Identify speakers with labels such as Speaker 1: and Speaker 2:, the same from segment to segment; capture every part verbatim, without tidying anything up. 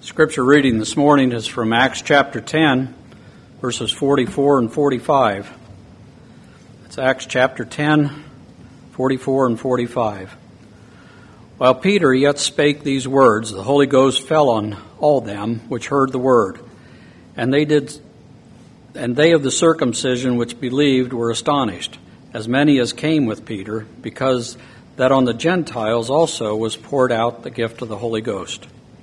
Speaker 1: Scripture reading this morning is from Acts chapter ten, verses forty-four and forty-five. It's Acts chapter ten, forty-four and forty-five. While Peter yet spake these words, the Holy Ghost fell on all them which heard the word. And they did, and they of the circumcision which believed were astonished, as many as came with Peter, because that on the Gentiles also was poured out the gift of the Holy Ghost.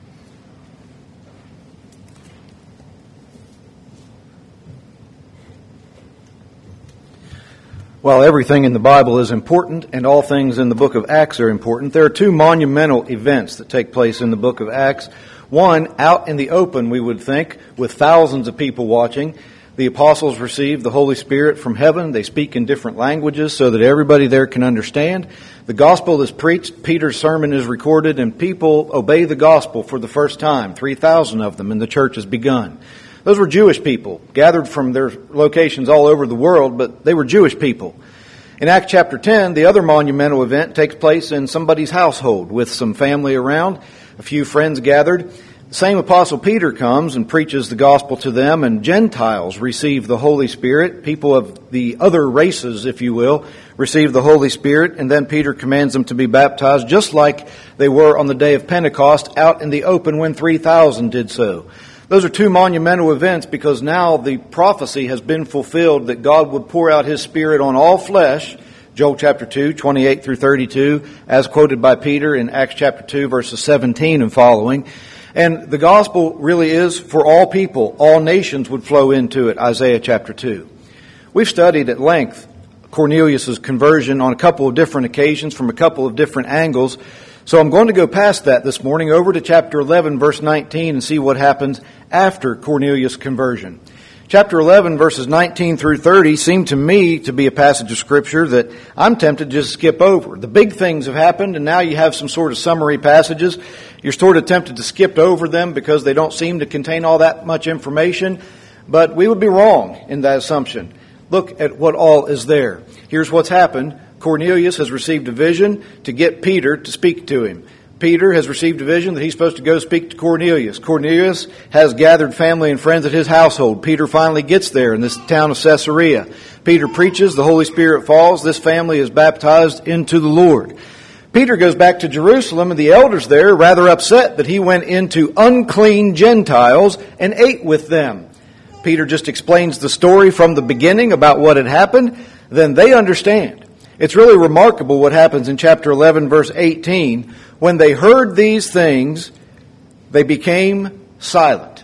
Speaker 2: While everything in the Bible is important and all things in the book of Acts are important, there are two monumental events that take place in the book of Acts. One, out in the open, we would think, with thousands of people watching. The apostles receive the Holy Spirit from heaven. They speak in different languages so that everybody there can understand. The gospel is preached, Peter's sermon is recorded, and people obey the gospel for the first time, three thousand of them, and the church has begun. Those were Jewish people, gathered from their locations all over the world, but they were Jewish people. In Acts chapter ten, the other monumental event takes place in somebody's household with some family around, a few friends gathered. The same apostle Peter comes and preaches the gospel to them, and Gentiles receive the Holy Spirit. People of the other races, if you will, receive the Holy Spirit, and then Peter commands them to be baptized, just like they were on the day of Pentecost out in the open when three thousand did so. Those are two monumental events because now the prophecy has been fulfilled that God would pour out His Spirit on all flesh, Joel chapter two, twenty-eight through thirty-two, as quoted by Peter in Acts chapter two, verses seventeen and following. And the gospel really is for all people. All nations would flow into it, Isaiah chapter two. We've studied at length Cornelius' conversion on a couple of different occasions from a couple of different angles. So I'm going to go past that this morning over to chapter eleven, verse nineteen, and see what happens after Cornelius' conversion. Chapter eleven, verses nineteen through thirty seem to me to be a passage of Scripture that I'm tempted to just skip over. The big things have happened, and now you have some sort of summary passages. You're sort of tempted to skip over them because they don't seem to contain all that much information. But we would be wrong in that assumption. Look at what all is there. Here's what's happened. Cornelius has received a vision to get Peter to speak to him. Peter has received a vision that he's supposed to go speak to Cornelius. Cornelius has gathered family and friends at his household. Peter finally gets there in this town of Caesarea. Peter preaches, the Holy Spirit falls, this family is baptized into the Lord. Peter goes back to Jerusalem, and the elders there are rather upset that he went into unclean Gentiles and ate with them. Peter just explains the story from the beginning about what had happened. Then they understand. It's really remarkable what happens in chapter eleven, verse eighteen. When they heard these things, they became silent.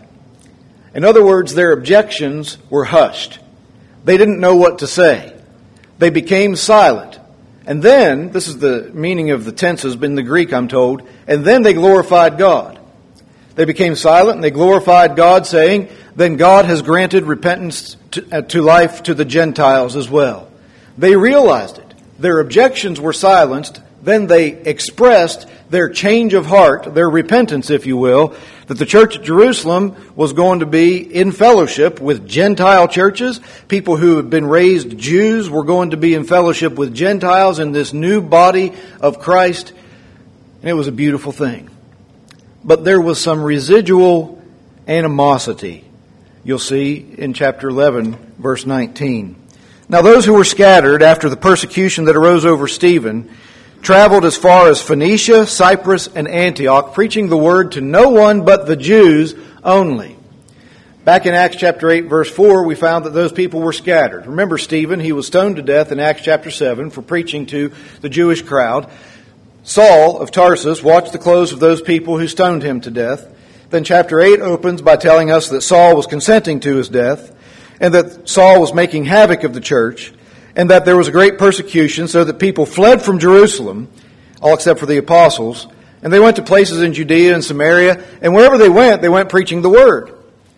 Speaker 2: In other words, their objections were hushed. They didn't know what to say. They became silent. And then, this is the meaning of the tenses in the Greek, I'm told, and then they glorified God. They became silent and they glorified God, saying, then God has granted repentance to, uh, to life to the Gentiles as well. They realized it. Their objections were silenced. Then they expressed their change of heart, their repentance, if you will, that the church at Jerusalem was going to be in fellowship with Gentile churches. People who had been raised Jews were going to be in fellowship with Gentiles in this new body of Christ. And it was a beautiful thing. But there was some residual animosity. You'll see in chapter eleven, verse nineteen. Now those who were scattered after the persecution that arose over Stephen traveled as far as Phoenicia, Cyprus, and Antioch, preaching the word to no one but the Jews only. Back in Acts chapter eight, verse four, we found that those people were scattered. Remember Stephen, he was stoned to death in Acts chapter seven for preaching to the Jewish crowd. Saul of Tarsus watched the clothes of those people who stoned him to death. Then chapter eight opens by telling us that Saul was consenting to his death, and that Saul was making havoc of the church, and that there was a great persecution so that people fled from Jerusalem, all except for the apostles, and they went to places in Judea and Samaria, and wherever they went, they went preaching the word.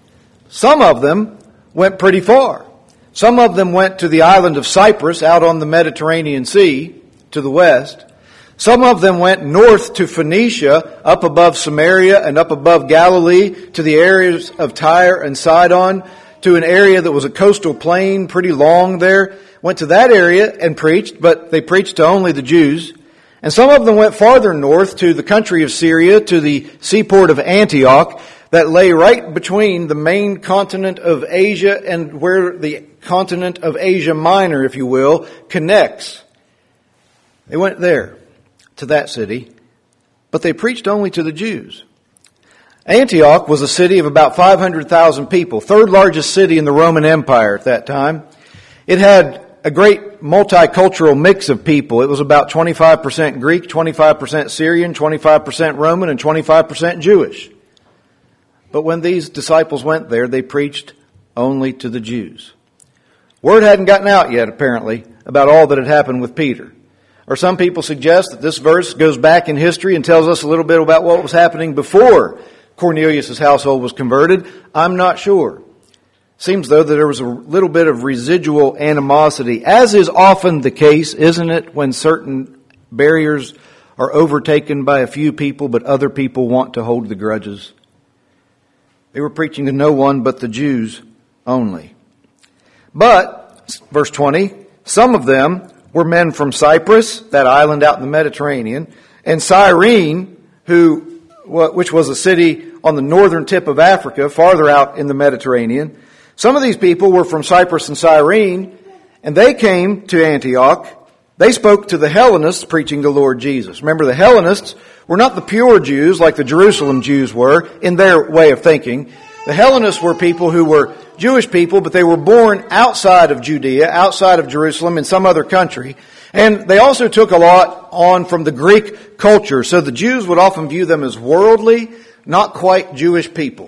Speaker 2: Some of them went pretty far. Some of them went to the island of Cyprus out on the Mediterranean Sea to the west. Some of them went north to Phoenicia, up above Samaria and up above Galilee, to the areas of Tyre and Sidon, to an area that was a coastal plain, pretty long there. Went to that area and preached, but they preached to only the Jews. And some of them went farther north to the country of Syria, to the seaport of Antioch. that lay right between the main continent of Asia and where the continent of Asia Minor, if you will, connects. They went there, to that city, but they preached only to the Jews. Antioch was a city of about five hundred thousand people, third largest city in the Roman Empire at that time. It had a great multicultural mix of people. It was about twenty-five percent Greek, twenty-five percent Syrian, twenty-five percent Roman, and twenty-five percent Jewish. But when these disciples went there, they preached only to the Jews. Word hadn't gotten out yet, apparently, about all that had happened with Peter. Or some people suggest that this verse goes back in history and tells us a little bit about what was happening before Cornelius' household was converted. I'm not sure. Seems, though, that there was a little bit of residual animosity, as is often the case, isn't it, when certain barriers are overtaken by a few people, but other people want to hold the grudges. They were preaching to no one but the Jews only. But, verse twenty, some of them were men from Cyprus, that island out in the Mediterranean, and Cyrene, who, which was a city on the northern tip of Africa, farther out in the Mediterranean. Some of these people were from Cyprus and Cyrene, and they came to Antioch. They spoke to the Hellenists preaching the Lord Jesus. Remember, the Hellenists were not the pure Jews like the Jerusalem Jews were in their way of thinking. The Hellenists were people who were Jewish people, but they were born outside of Judea, outside of Jerusalem, in some other country. And they also took a lot on from the Greek culture. So the Jews would often view them as worldly, not quite Jewish people.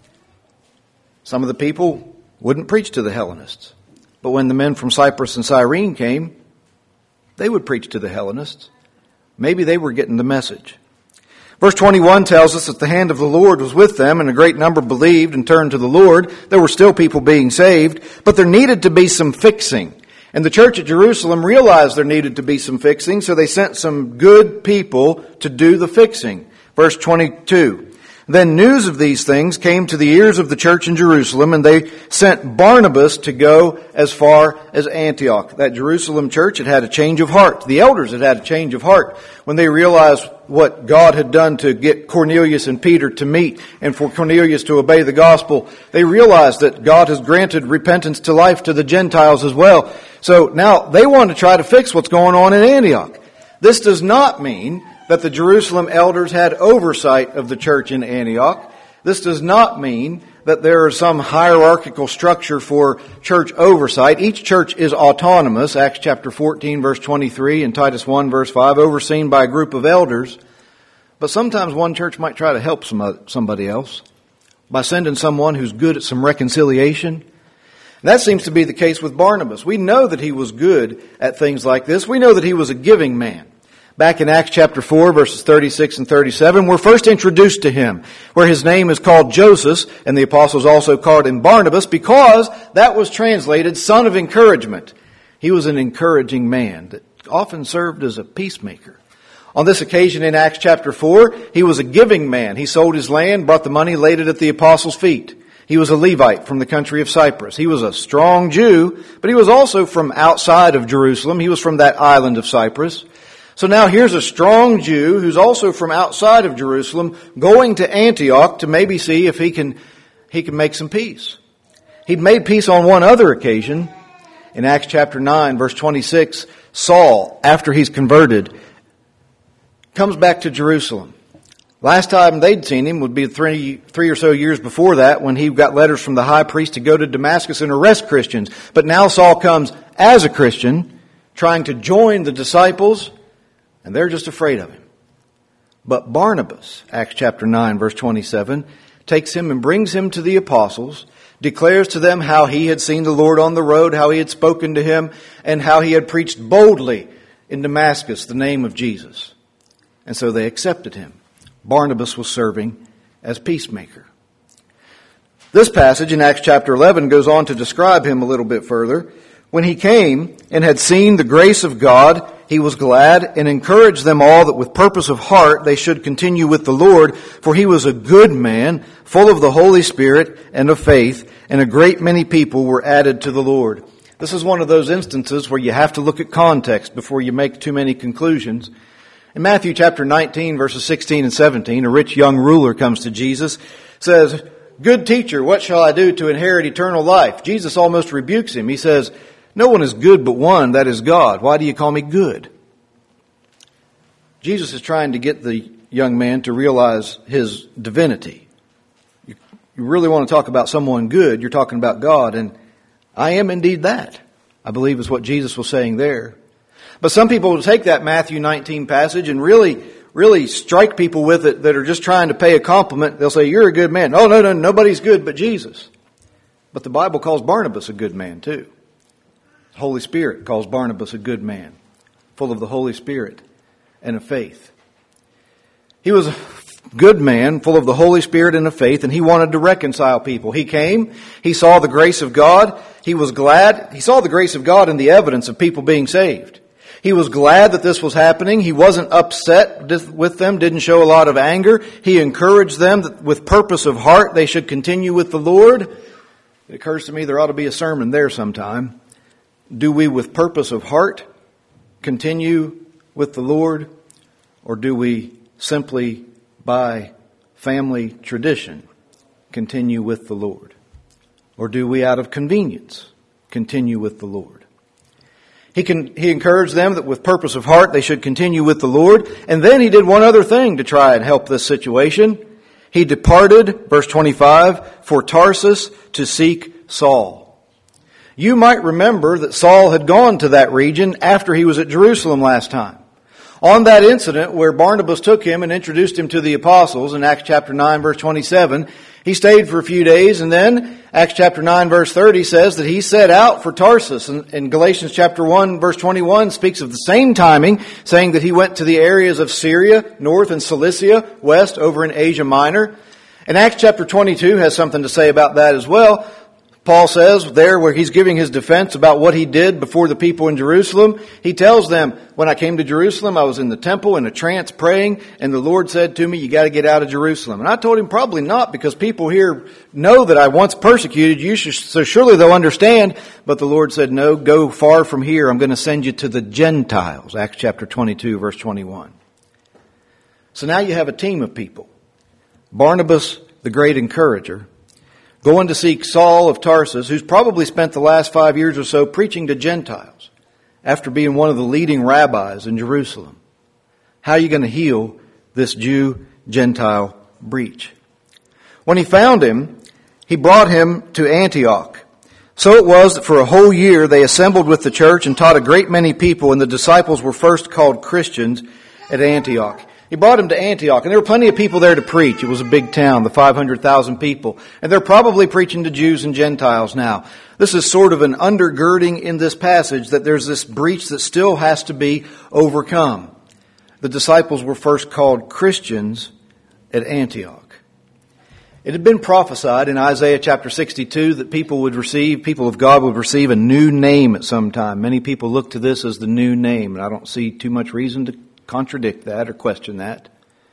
Speaker 2: Some of the people wouldn't preach to the Hellenists. But when the men from Cyprus and Cyrene came, they would preach to the Hellenists. Maybe they were getting the message. Verse twenty-one tells us that the hand of the Lord was with them, and a great number believed and turned to the Lord. There were still people being saved, but there needed to be some fixing. And the church at Jerusalem realized there needed to be some fixing, so they sent some good people to do the fixing. Verse twenty-two. Then news of these things came to the ears of the church in Jerusalem, and they sent Barnabas to go as far as Antioch. That Jerusalem church had had a change of heart. The elders had had a change of heart when they realized what God had done to get Cornelius and Peter to meet and for Cornelius to obey the gospel. They realized that God has granted repentance to life to the Gentiles as well. So now they want to try to fix what's going on in Antioch. This does not mean that the Jerusalem elders had oversight of the church in Antioch. This does not mean that there is some hierarchical structure for church oversight. Each church is autonomous, Acts chapter fourteen, verse twenty-three, and Titus one, verse five, overseen by a group of elders. But sometimes one church might try to help some, somebody else by sending someone who's good at some reconciliation. And that seems to be the case with Barnabas. We know that he was good at things like this. We know that he was a giving man. Back in Acts chapter four, verses thirty-six and thirty-seven, we're first introduced to him, where his name is called Joseph, and the apostles also called him Barnabas, because that was translated son of encouragement. He was an encouraging man that often served as a peacemaker. On this occasion in Acts chapter four, he was a giving man. He sold his land, brought the money, laid it at the apostles' feet. He was a Levite from the country of Cyprus. He was a strong Jew, but he was also from outside of Jerusalem. He was from that island of Cyprus. So now here's a strong Jew who's also from outside of Jerusalem going to Antioch to maybe see if he can he can make some peace. He'd made peace on one other occasion. In Acts chapter nine, verse twenty-six, Saul, after he's converted, comes back to Jerusalem. Last time they'd seen him would be three, three or so years before that, when he got letters from the high priest to go to Damascus and arrest Christians. But now Saul comes as a Christian, trying to join the disciples, and they're just afraid of him. But Barnabas, Acts chapter nine, verse twenty-seven, takes him and brings him to the apostles, declares to them how he had seen the Lord on the road, how he had spoken to him, and how he had preached boldly in Damascus the name of Jesus. And so they accepted him. Barnabas was serving as peacemaker. This passage in Acts chapter eleven goes on to describe him a little bit further. When he came and had seen the grace of God, he was glad and encouraged them all that with purpose of heart they should continue with the Lord, for he was a good man, full of the Holy Spirit and of faith, and a great many people were added to the Lord. This is one of those instances where you have to look at context before you make too many conclusions. In Matthew chapter nineteen, verses sixteen and seventeen, a rich young ruler comes to Jesus, says, "Good teacher, what shall I do to inherit eternal life?" Jesus almost rebukes him. He says, "No one is good but one, that is God. Why do you call me good?" Jesus is trying to get the young man to realize his divinity. You, you really want to talk about someone good, you're talking about God, and I am indeed that, I believe is what Jesus was saying there. But some people will take that Matthew nineteen passage and really, really strike people with it that are just trying to pay a compliment. They'll say, "You're a good man." "Oh, no, no, nobody's good but Jesus." But the Bible calls Barnabas a good man too. The Holy Spirit calls Barnabas a good man, full of the Holy Spirit and of faith. He was a good man, full of the Holy Spirit and of faith, and he wanted to reconcile people. He came, he saw the grace of God, he was glad, he saw the grace of God in the evidence of people being saved. He was glad that this was happening. He wasn't upset with them, didn't show a lot of anger. He encouraged them that with purpose of heart they should continue with the Lord. It occurs to me there ought to be a sermon there sometime. Do we with purpose of heart continue with the Lord, or do we simply by family tradition continue with the Lord? Or do we out of convenience continue with the Lord? He can, he encouraged them that with purpose of heart they should continue with the Lord. And then he did one other thing to try and help this situation. He departed, verse twenty-five, for Tarsus to seek Saul. You might remember that Saul had gone to that region after he was at Jerusalem last time. On that incident where Barnabas took him and introduced him to the apostles in Acts chapter nine, verse twenty-seven, he stayed for a few days, and then Acts chapter nine, verse thirty says that he set out for Tarsus. And, and Galatians chapter one, verse twenty-one speaks of the same timing, saying that he went to the areas of Syria, north, and Cilicia, west, over in Asia Minor. And Acts chapter twenty-two has something to say about that as well. Paul says there where he's giving his defense about what he did before the people in Jerusalem, he tells them, "When I came to Jerusalem, I was in the temple in a trance praying, and the Lord said to me, you got to get out of Jerusalem." And I told him, probably not, because people here know that I once persecuted you, so surely they'll understand. But the Lord said, "No, go far from here. I'm going to send you to the Gentiles." Acts chapter twenty-two, verse twenty-one. So now you have a team of people. Barnabas, the great encourager, going to seek Saul of Tarsus, who's probably spent the last five years or so preaching to Gentiles after being one of the leading rabbis in Jerusalem. How are you going to heal this Jew-Gentile breach? When he found him, he brought him to Antioch. So it was that for a whole year they assembled with the church and taught a great many people, and the disciples were first called Christians at Antioch. He brought him to Antioch, and there were plenty of people there to preach. It was a big town, the five hundred thousand people. And they're probably preaching to Jews and Gentiles now. This is sort of an undergirding in this passage that there's this breach that still has to be overcome. The disciples were first called Christians at Antioch. It had been prophesied in Isaiah chapter sixty-two that people would receive, people of God would receive a new name at some time. Many people look to this as the new name, and I don't see too much reason to contradict that or question that.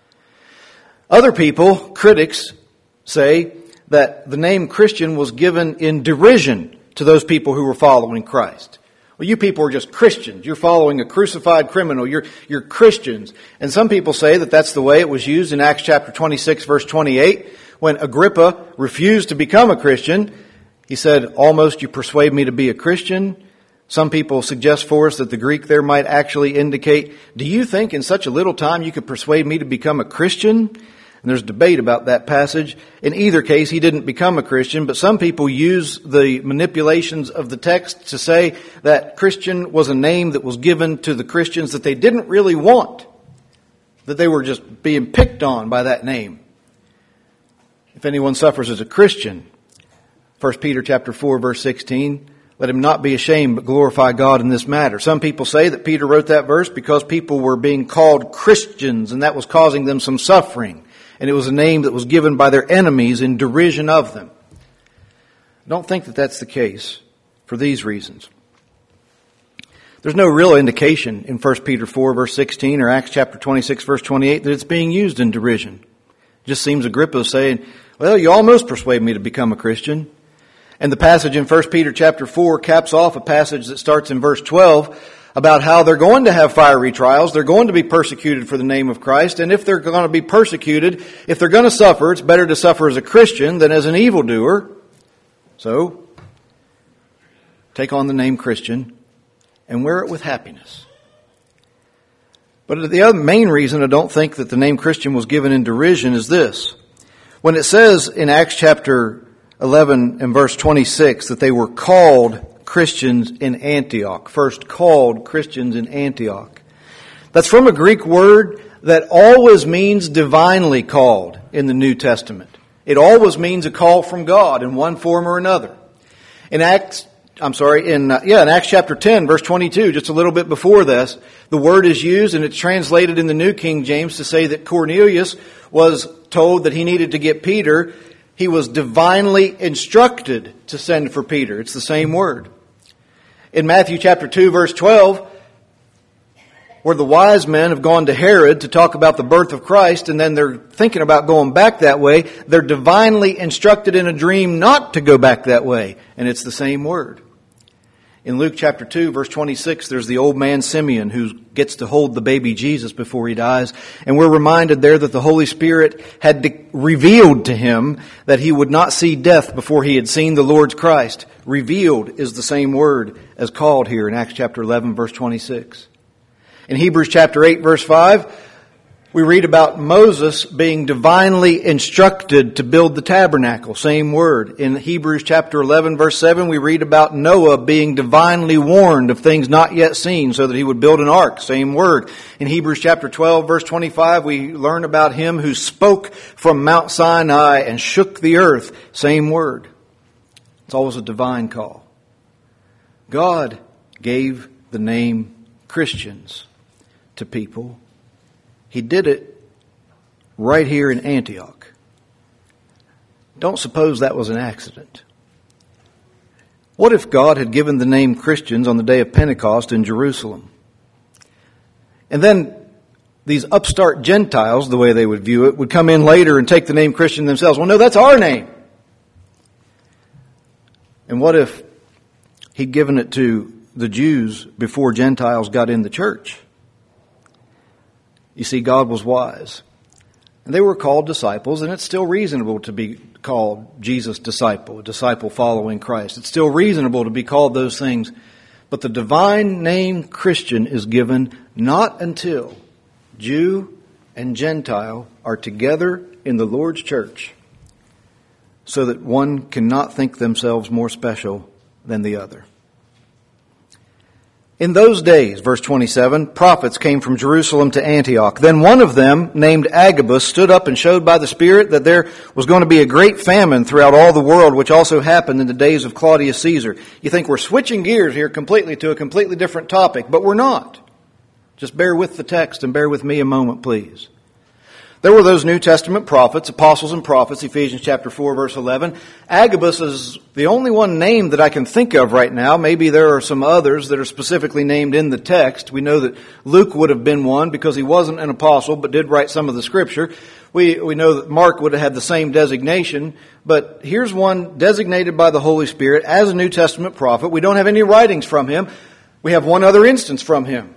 Speaker 2: Other people, critics, say that the name Christian was given in derision to those people who were following Christ. Well, you people are just Christians. You're following a crucified criminal. You're, you're Christians. And some people say that that's the way it was used in Acts chapter twenty-six, verse twenty-eight, when Agrippa refused to become a Christian. He said, "Almost you persuade me to be a Christian." Some people suggest for us that the Greek there might actually indicate, "Do you think in such a little time you could persuade me to become a Christian?" And there's debate about that passage. In either case, he didn't become a Christian, but some people use the manipulations of the text to say that Christian was a name that was given to the Christians that they didn't really want, that they were just being picked on by that name. If anyone suffers as a Christian, First Peter chapter four, verse sixteen, let him not be ashamed, but glorify God in this matter. Some people say that Peter wrote that verse because people were being called Christians, and that was causing them some suffering. And it was a name that was given by their enemies in derision of them. I don't think that that's the case for these reasons. There's no real indication in First Peter four, verse sixteen, or Acts chapter twenty-six, verse twenty-eight, that it's being used in derision. It just seems Agrippa saying, "Well, you almost persuade me to become a Christian." And the passage in First Peter chapter four caps off a passage that starts in verse twelve. about how they're going to have fiery trials, they're going to be persecuted for the name of Christ, and if they're going to be persecuted, if they're going to suffer, it's better to suffer as a Christian than as an evildoer. So, take on the name Christian and wear it with happiness. But the other main reason I don't think that the name Christian was given in derision is this. When it says in Acts chapter eleven and verse twenty-six that they were called Christians in Antioch, first called Christians in Antioch, that's from a Greek word that always means divinely called in the New Testament. It always means a call from God in one form or another. In Acts, I'm sorry, in uh, yeah, in Acts chapter ten, verse twenty-two, just a little bit before this, the word is used and it's translated in the New King James to say that Cornelius was told that he needed to get Peter. He was divinely instructed to send for Peter. It's the same word. In Matthew chapter two, verse twelve, where the wise men have gone to Herod to talk about the birth of Christ, and then they're thinking about going back that way, they're divinely instructed in a dream not to go back that way. And it's the same word. In Luke chapter two, verse twenty-six, there's the old man Simeon who gets to hold the baby Jesus before he dies. And we're reminded there that the Holy Spirit had de- revealed to him that he would not see death before he had seen the Lord's Christ. Revealed is the same word as called here in Acts chapter eleven, verse twenty-six. In Hebrews chapter eight, verse five, we read about Moses being divinely instructed to build the tabernacle. Same word. In Hebrews chapter eleven, verse seven, we read about Noah being divinely warned of things not yet seen so that he would build an ark. Same word. In Hebrews chapter twelve, verse twenty-five, we learn about him who spoke from Mount Sinai and shook the earth. Same word. It's always a divine call. God gave the name Christians to people. He did it right here in Antioch. Don't suppose that was an accident. What if God had given the name Christians on the day of Pentecost in Jerusalem? And then these upstart Gentiles, the way they would view it, would come in later and take the name Christian themselves. Well, no, that's our name. And what if he'd given it to the Jews before Gentiles got in the church? You see, God was wise. And they were called disciples, and it's still reasonable to be called Jesus' disciple, a disciple following Christ. It's still reasonable to be called those things. But the divine name Christian is given not until Jew and Gentile are together in the Lord's church, so that one cannot think themselves more special than the other. In those days, verse twenty-seven, prophets came from Jerusalem to Antioch. Then one of them, named Agabus, stood up and showed by the Spirit that there was going to be a great famine throughout all the world, which also happened in the days of Claudius Caesar. You think we're switching gears here completely to a completely different topic, but we're not. Just bear with the text and bear with me a moment, please. There were those New Testament prophets, apostles and prophets, Ephesians chapter four, verse eleven. Agabus is the only one named that I can think of right now. Maybe there are some others that are specifically named in the text. We know that Luke would have been one because he wasn't an apostle but did write some of the scripture. We, we know that Mark would have had the same designation. But here's one designated by the Holy Spirit as a New Testament prophet. We don't have any writings from him. We have one other instance from him.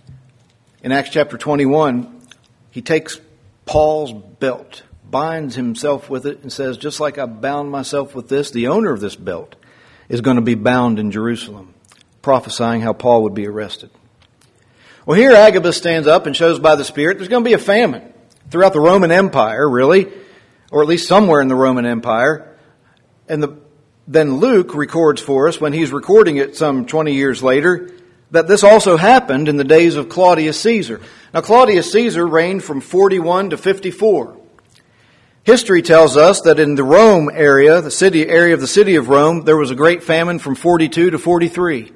Speaker 2: In Acts chapter twenty-one, he takes Paul's belt, binds himself with it, and says, just like I bound myself with this, the owner of this belt is going to be bound in Jerusalem, prophesying how Paul would be arrested. Well, here Agabus stands up and shows by the Spirit there's going to be a famine throughout the Roman Empire, really, or at least somewhere in the Roman Empire. And the, then Luke records for us, when he's recording it some twenty years later, that this also happened in the days of Claudius Caesar. Now, Claudius Caesar reigned from forty-one to fifty-four. History tells us that in the Rome area, the city area of the city of Rome, there was a great famine from forty-two to forty-three.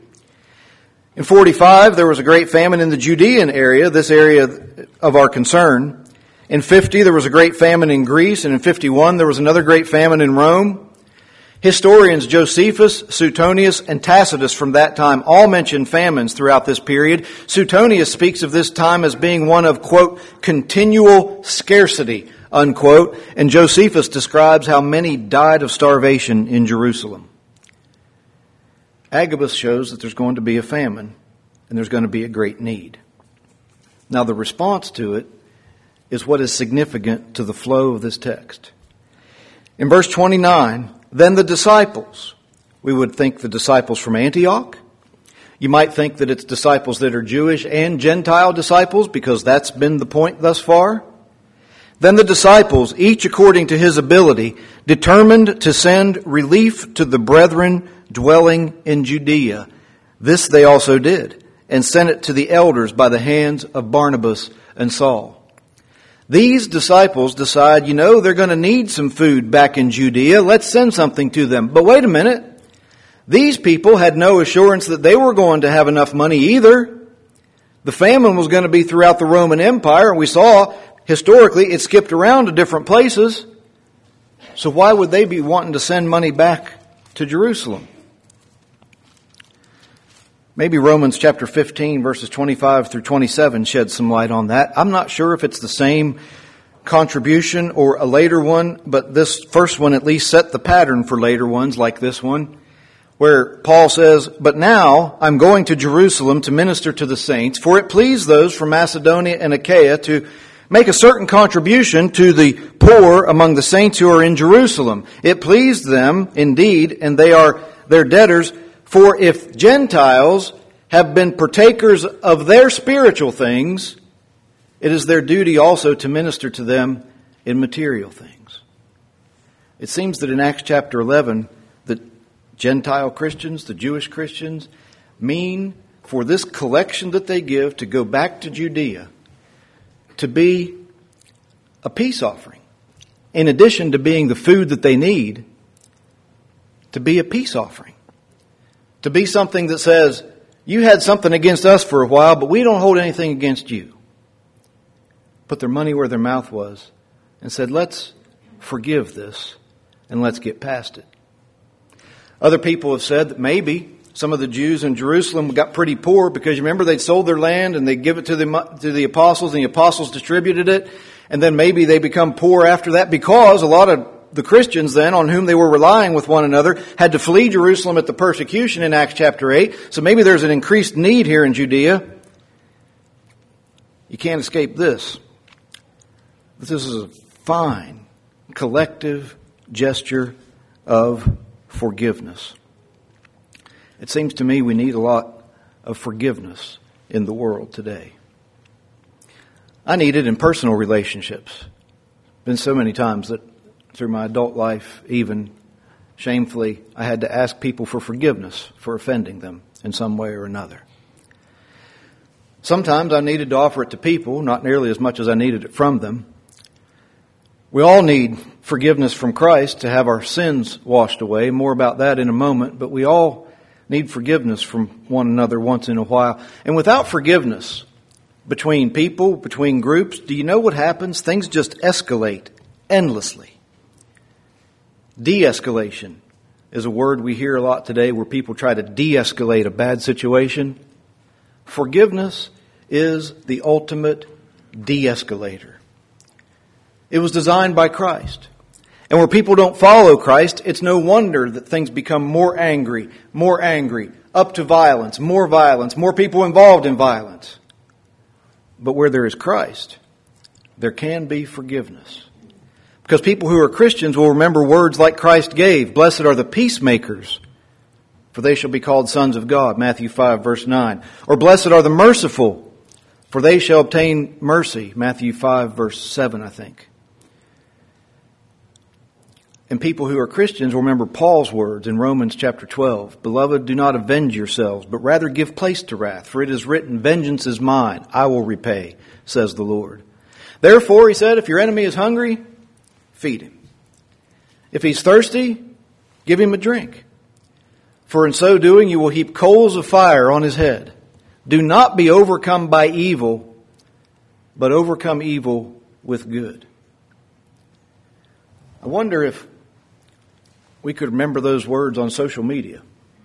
Speaker 2: In forty-five, there was a great famine in the Judean area, this area of our concern. In fifty, there was a great famine in Greece, and in fifty-one, there was another great famine in Rome. Historians Josephus, Suetonius, and Tacitus from that time all mention famines throughout this period. Suetonius speaks of this time as being one of, quote, continual scarcity, unquote, and Josephus describes how many died of starvation in Jerusalem. Agabus shows that there's going to be a famine and there's going to be a great need. Now, the response to it is what is significant to the flow of this text. In verse twenty-nine, then the disciples, we would think the disciples from Antioch. You might think that it's disciples that are Jewish and Gentile disciples, because that's been the point thus far. Then the disciples, each according to his ability, determined to send relief to the brethren dwelling in Judea. This they also did, and sent it to the elders by the hands of Barnabas and Saul. These disciples decide, you know, they're going to need some food back in Judea. Let's send something to them. But wait a minute. These people had no assurance that they were going to have enough money either. The famine was going to be throughout the Roman Empire, and we saw historically it skipped around to different places. So why would they be wanting to send money back to Jerusalem? Maybe Romans chapter fifteen, verses twenty-five through twenty-seven sheds some light on that. I'm not sure if it's the same contribution or a later one, but this first one at least set the pattern for later ones like this one, where Paul says, but now I'm going to Jerusalem to minister to the saints, for it pleased those from Macedonia and Achaia to make a certain contribution to the poor among the saints who are in Jerusalem. It pleased them indeed, and they are their debtors. For if Gentiles have been partakers of their spiritual things, it is their duty also to minister to them in material things. It seems that in Acts chapter eleven, the Gentile Christians, the Jewish Christians, mean for this collection that they give to go back to Judea to be a peace offering. In addition to being the food that they need, to be a peace offering. To be something that says, you had something against us for a while, but we don't hold anything against you. Put their money where their mouth was and said, let's forgive this and let's get past it. Other people have said that maybe some of the Jews in Jerusalem got pretty poor because you remember they'd sold their land and they'd give it to the, to the apostles and the apostles distributed it. And then maybe they become poor after that because a lot of the Christians then, on whom they were relying with one another, had to flee Jerusalem at the persecution in Acts chapter eight. So maybe there's an increased need here in Judea. You can't escape this. This is a fine, collective gesture of forgiveness. It seems to me we need a lot of forgiveness in the world today. I need it in personal relationships. Been so many times that through my adult life, even shamefully, I had to ask people for forgiveness for offending them in some way or another. Sometimes I needed to offer it to people, not nearly as much as I needed it from them. We all need forgiveness from Christ to have our sins washed away. More about that in a moment, but we all need forgiveness from one another once in a while. And without forgiveness between people, between groups, do you know what happens? Things just escalate endlessly. De-escalation is a word we hear a lot today where people try to de-escalate a bad situation. Forgiveness is the ultimate de-escalator. It was designed by Christ. And where people don't follow Christ, it's no wonder that things become more angry, more angry, up to violence, more violence, more people involved in violence. But where there is Christ, there can be forgiveness. Because people who are Christians will remember words like Christ gave. Blessed are the peacemakers, for they shall be called sons of God. Matthew five, verse nine. Or blessed are the merciful, for they shall obtain mercy. Matthew five, verse seven, I think. And people who are Christians will remember Paul's words in Romans chapter twelve. Beloved, do not avenge yourselves, but rather give place to wrath. For it is written, vengeance is mine, I will repay, says the Lord. Therefore, he said, if your enemy is hungry, feed him. If he's thirsty, give him a drink. For in so doing, you will heap coals of fire on his head. Do not be overcome by evil, but overcome evil with good. I wonder if we could remember those words on social media.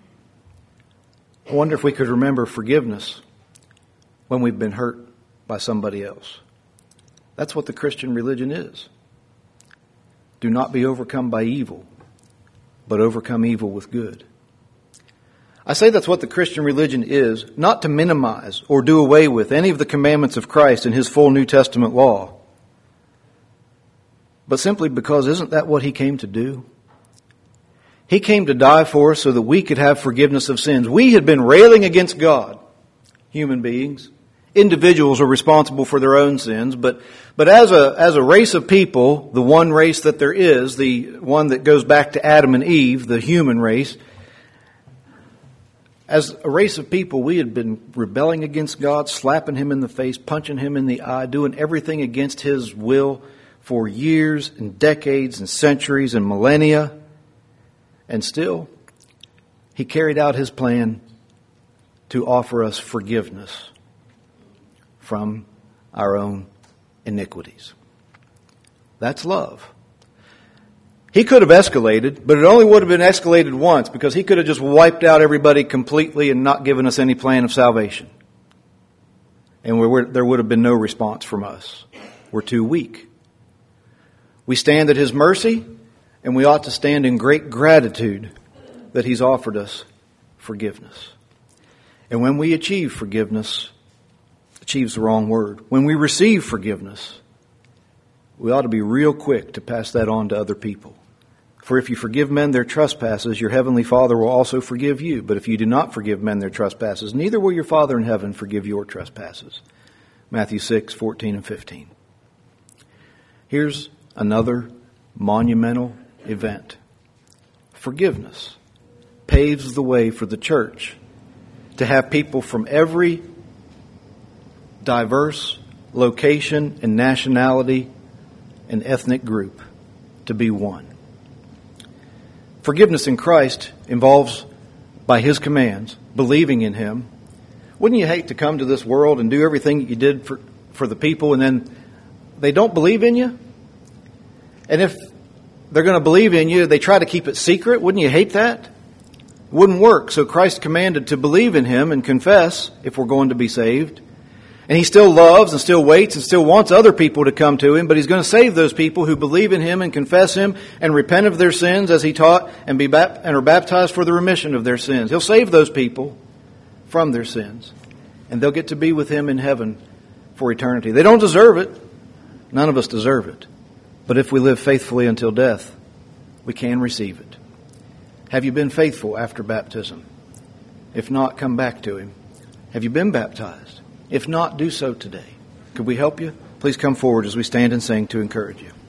Speaker 2: I wonder if we could remember forgiveness when we've been hurt by somebody else. That's what the Christian religion is. Do not be overcome by evil, but overcome evil with good. I say that's what the Christian religion is, not to minimize or do away with any of the commandments of Christ and His full New Testament law, but simply because isn't that what He came to do? He came to die for us so that we could have forgiveness of sins. We had been railing against God, human beings. Individuals are responsible for their own sins, but but as a as a race of people, the one race that there is, the one that goes back to Adam and Eve, the human race, as a race of people, we had been rebelling against God, slapping Him in the face, punching Him in the eye, doing everything against His will for years and decades and centuries and millennia. And still, He carried out His plan to offer us forgiveness from our own iniquities. That's love. He could have escalated, but it only would have been escalated once because He could have just wiped out everybody completely and not given us any plan of salvation. And we were, there would have been no response from us. We're too weak. We stand at His mercy, and we ought to stand in great gratitude that He's offered us forgiveness. And when we achieve forgiveness, achieves the wrong word. When we receive forgiveness, we ought to be real quick to pass that on to other people. For if you forgive men their trespasses, your heavenly Father will also forgive you. But if you do not forgive men their trespasses, neither will your Father in heaven forgive your trespasses. Matthew six, fourteen and fifteen. Here's another monumental event. Forgiveness paves the way for the church to have people from every diverse location and nationality and ethnic group to be one. Forgiveness in Christ involves, by His commands, believing in Him. Wouldn't you hate to come to this world and do everything that you did for, for the people and then they don't believe in you? And if they're going to believe in you, they try to keep it secret. Wouldn't you hate that? It wouldn't work. So Christ commanded to believe in Him and confess if we're going to be saved. And He still loves and still waits and still wants other people to come to Him, but He's going to save those people who believe in Him and confess Him and repent of their sins as He taught and be bap- and are baptized for the remission of their sins. He'll save those people from their sins, and they'll get to be with Him in heaven for eternity. They don't deserve it. None of us deserve it. But if we live faithfully until death, we can receive it. Have you been faithful after baptism? If not, come back to Him. Have you been baptized? If not, do so today. Could we help you? Please come forward as we stand and sing to encourage you.